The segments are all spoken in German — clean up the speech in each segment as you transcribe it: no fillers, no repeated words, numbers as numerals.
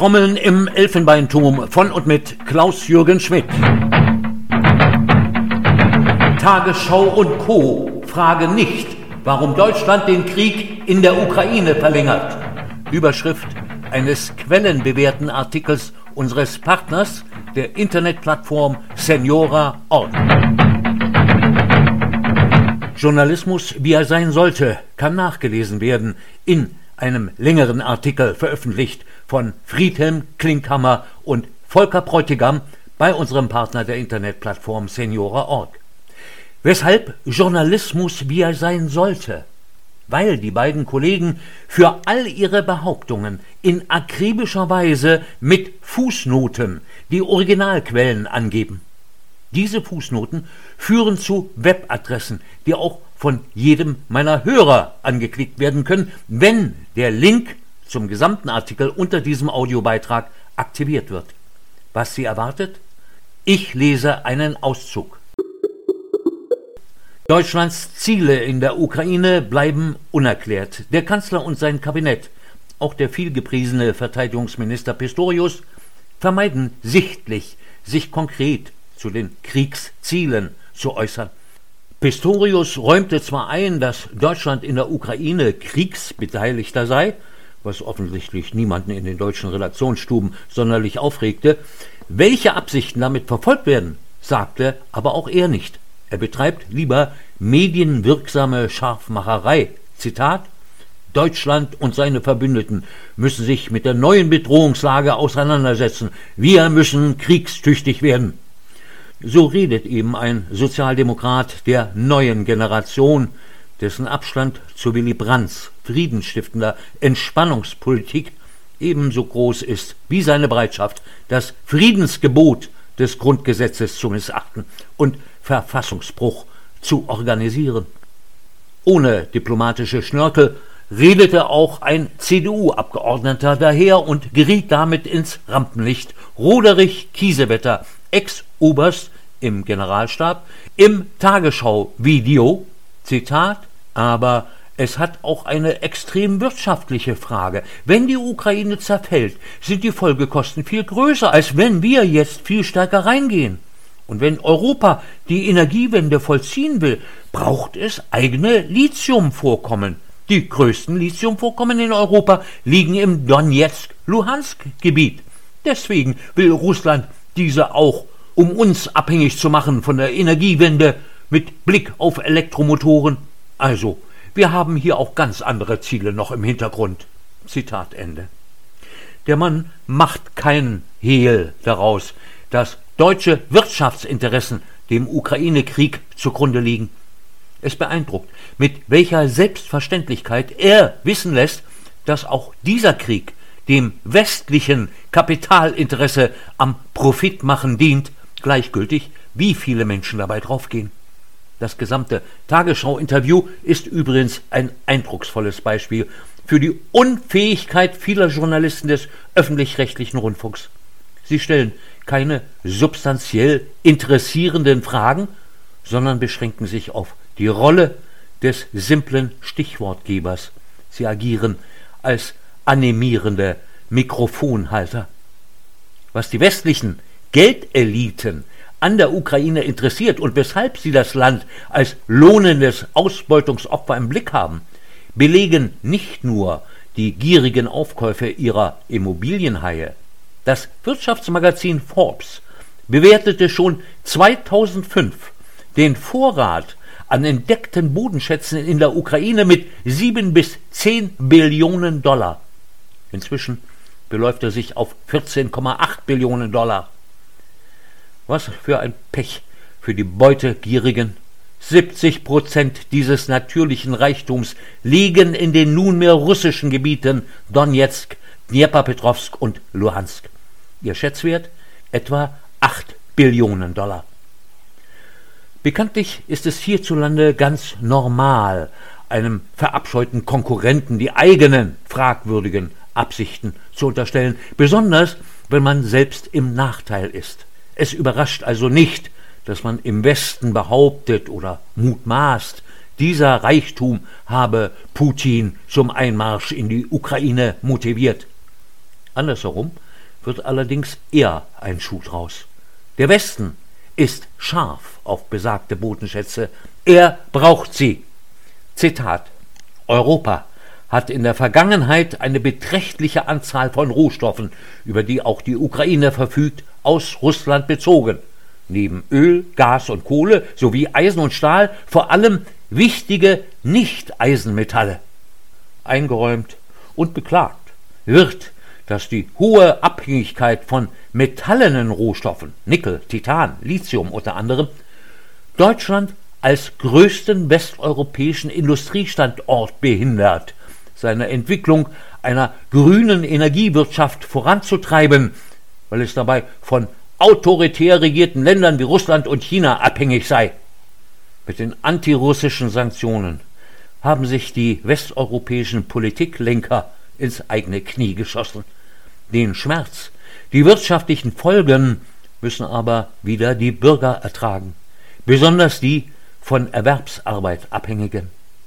Trommeln im Elfenbeinturm von und mit Klaus-Jürgen Schmidt. Tagesschau und Co. fragen nicht, warum Deutschland den Krieg in der Ukraine verlängert. Überschrift eines quellenbewährten Artikels unseres Partners, der Internetplattform Seniora.org. Journalismus, wie er sein sollte, kann nachgelesen werden in einem längeren Artikel, veröffentlicht von Friedhelm Klinkhammer und Volker Bräutigam bei unserem Partner der Internetplattform Seniora.org. Weshalb Journalismus, wie er sein sollte? Weil die beiden Kollegen für all ihre Behauptungen in akribischer Weise mit Fußnoten die Originalquellen angeben. Diese Fußnoten führen zu Webadressen, die auch von jedem meiner Hörer angeklickt werden können, wenn der Link zum gesamten Artikel unter diesem Audiobeitrag aktiviert wird. Was Sie erwartet? Ich lese einen Auszug. Deutschlands Ziele in der Ukraine bleiben unerklärt. Der Kanzler und sein Kabinett, auch der vielgepriesene Verteidigungsminister Pistorius, vermeiden sichtlich, sich konkret zu den Kriegszielen zu äußern. Pistorius räumte zwar ein, dass Deutschland in der Ukraine Kriegsbeteiligter sei, was offensichtlich niemanden in den deutschen Redaktionsstuben sonderlich aufregte. Welche Absichten damit verfolgt werden, sagte aber auch er nicht. Er betreibt lieber medienwirksame Scharfmacherei. Zitat: Deutschland und seine Verbündeten müssen sich mit der neuen Bedrohungslage auseinandersetzen. Wir müssen kriegstüchtig werden. So redet eben ein Sozialdemokrat der neuen Generation, dessen Abstand zu Willy Brandts friedensstiftender Entspannungspolitik ebenso groß ist wie seine Bereitschaft, das Friedensgebot des Grundgesetzes zu missachten und Verfassungsbruch zu organisieren. Ohne diplomatische Schnörkel redete auch ein CDU-Abgeordneter daher und geriet damit ins Rampenlicht. Roderich Kiesewetter, Ex-Oberst im Generalstab, im Tagesschau-Video, Zitat: aber es hat auch eine extrem wirtschaftliche Frage. Wenn die Ukraine zerfällt, sind die Folgekosten viel größer, als wenn wir jetzt viel stärker reingehen. Und wenn Europa die Energiewende vollziehen will, braucht es eigene Lithiumvorkommen. Die größten Lithiumvorkommen in Europa liegen im Donetsk-Luhansk-Gebiet. Deswegen will Russland diese auch, um uns abhängig zu machen von der Energiewende mit Blick auf Elektromotoren. Also, wir haben hier auch ganz andere Ziele noch im Hintergrund. Zitat Ende. Der Mann macht kein Hehl daraus, dass deutsche Wirtschaftsinteressen dem Ukraine-Krieg zugrunde liegen. Es beeindruckt, mit welcher Selbstverständlichkeit er wissen lässt, dass auch dieser Krieg dem westlichen Kapitalinteresse am Profitmachen dient, gleichgültig, wie viele Menschen dabei draufgehen. Das gesamte Tagesschau-Interview ist übrigens ein eindrucksvolles Beispiel für die Unfähigkeit vieler Journalisten des öffentlich-rechtlichen Rundfunks. Sie stellen keine substanziell interessierenden Fragen, sondern beschränken sich auf die Rolle des simplen Stichwortgebers. Sie agieren als animierende Mikrofonhalter. Was die westlichen Geldeliten an der Ukraine interessiert und weshalb sie das Land als lohnendes Ausbeutungsopfer im Blick haben, belegen nicht nur die gierigen Aufkäufe ihrer Immobilienhaie. Das Wirtschaftsmagazin Forbes bewertete schon 2005 den Vorrat an entdeckten Bodenschätzen in der Ukraine mit 7 bis 10 Billionen Dollar. Inzwischen beläuft er sich auf 14,8 Billionen Dollar. Was für ein Pech für die Beutegierigen. 70% dieses natürlichen Reichtums liegen in den nunmehr russischen Gebieten Donetsk, Dnjepropetrovsk und Luhansk. Ihr Schätzwert etwa 8 Billionen Dollar. Bekanntlich ist es hierzulande ganz normal, einem verabscheuten Konkurrenten die eigenen fragwürdigen Absichten zu unterstellen, besonders wenn man selbst im Nachteil ist. Es überrascht also nicht, dass man im Westen behauptet oder mutmaßt, dieser Reichtum habe Putin zum Einmarsch in die Ukraine motiviert. Andersherum wird allerdings eher ein Schuh draus. Der Westen ist scharf auf besagte Bodenschätze. Er braucht sie. Zitat: Europa hat in der Vergangenheit eine beträchtliche Anzahl von Rohstoffen, über die auch die Ukraine verfügt, aus Russland bezogen. Neben Öl, Gas und Kohle sowie Eisen und Stahl vor allem wichtige Nicht-Eisenmetalle. Eingeräumt und beklagt wird, dass die hohe Abhängigkeit von metallenen Rohstoffen, Nickel, Titan, Lithium unter anderem, Deutschland als größten westeuropäischen Industriestandort behindert, seine Entwicklung einer grünen Energiewirtschaft voranzutreiben, weil es dabei von autoritär regierten Ländern wie Russland und China abhängig sei. Mit den antirussischen Sanktionen haben sich die westeuropäischen Politiklenker ins eigene Knie geschossen. Den Schmerz, die wirtschaftlichen Folgen müssen aber wieder die Bürger ertragen, besonders die von Erwerbsarbeit Abhängigen.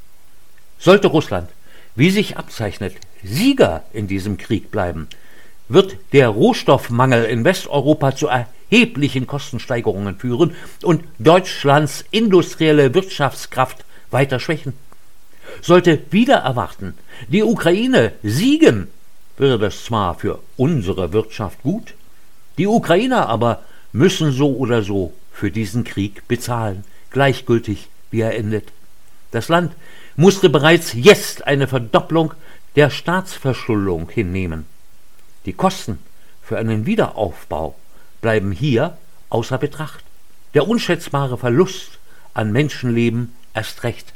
Sollte Russland, wie sich abzeichnet, Sieger in diesem Krieg bleiben, wird der Rohstoffmangel in Westeuropa zu erheblichen Kostensteigerungen führen und Deutschlands industrielle Wirtschaftskraft weiter schwächen. Sollte wider Erwarten die Ukraine siegen, wäre das zwar für unsere Wirtschaft gut, die Ukrainer aber müssen so oder so für diesen Krieg bezahlen, gleichgültig wie er endet. Das Land musste bereits jetzt eine Verdopplung der Staatsverschuldung hinnehmen. Die Kosten für einen Wiederaufbau bleiben hier außer Betracht. Der unschätzbare Verlust an Menschenleben erst recht.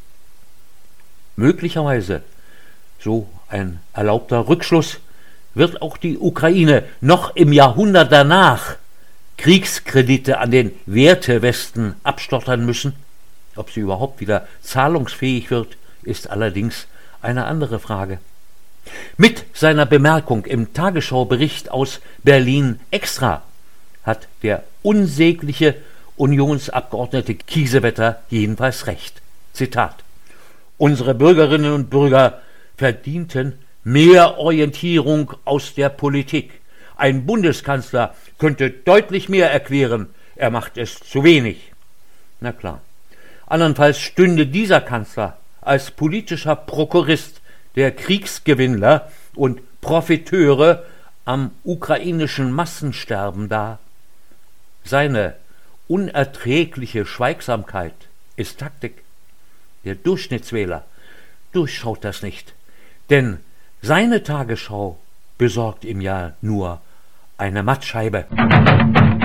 Möglicherweise, so ein erlaubter Rückschluss, wird auch die Ukraine noch im Jahrhundert danach Kriegskredite an den Wertewesten abstottern müssen. Ob sie überhaupt wieder zahlungsfähig wird, ist allerdings eine andere Frage. Mit seiner Bemerkung im Tagesschau-Bericht aus Berlin Extra hat der unsägliche Unionsabgeordnete Kiesewetter jedenfalls recht. Zitat: Unsere Bürgerinnen und Bürger verdienten mehr Orientierung aus der Politik. Ein Bundeskanzler könnte deutlich mehr erklären, er macht es zu wenig. Na klar. Andernfalls stünde dieser Kanzler als politischer Prokurist der Kriegsgewinnler und Profiteure am ukrainischen Massensterben da. Seine unerträgliche Schweigsamkeit ist Taktik. Der Durchschnittswähler durchschaut das nicht, denn seine Tagesschau besorgt ihm ja nur eine Mattscheibe.